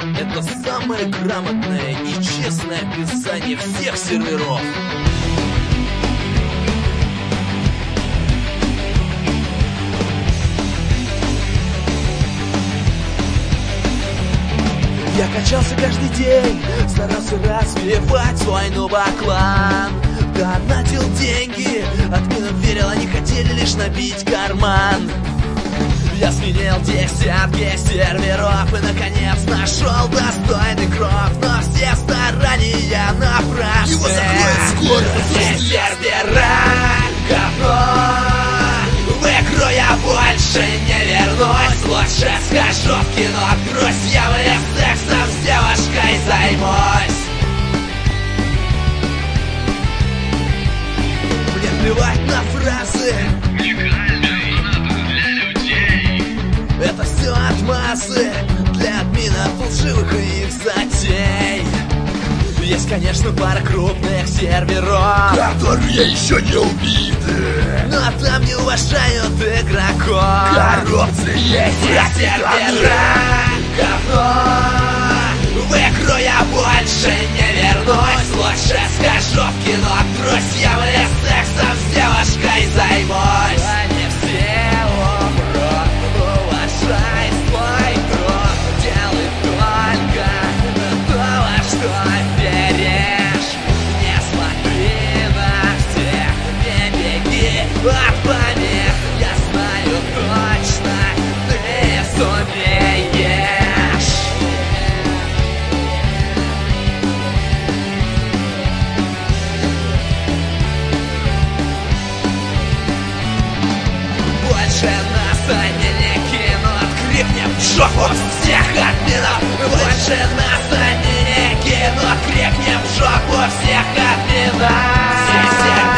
Это самое грамотное и честное описание всех серверов. Я качался каждый день, старался развивать свой нубоклан. Донатил деньги, админам верил, они хотели лишь набить карман. Я сменил десятки серверов и наконец нашел достойный кров. Но все старания напрасны. Его закроют скоро. Все сервера говно. В игру я больше не вернусь. Лучше схожу в кино к друзьям или сексом с девушкой займусь. Мне плевать на фразы. Это все отмазы для админов лживых и их затей. Есть, конечно, пара крупных серверов, которые еще не убиты, но там не уважают игроков. коррупция есть. Сервера говно. В игру я больше не вернусь. Лучше схожу в кино к друзьям или сексом с девушкой займусь. Они все умрут. Уважай свой труд. Делай только то, во что веришь. Не смотри на всех, не беги от помех. Я знаю точно, ты сумеешь. Больше нас они не кинут. Крикнем в жопу всех админов. Больше нас они не кинут. Крикнем в жопу всех админов.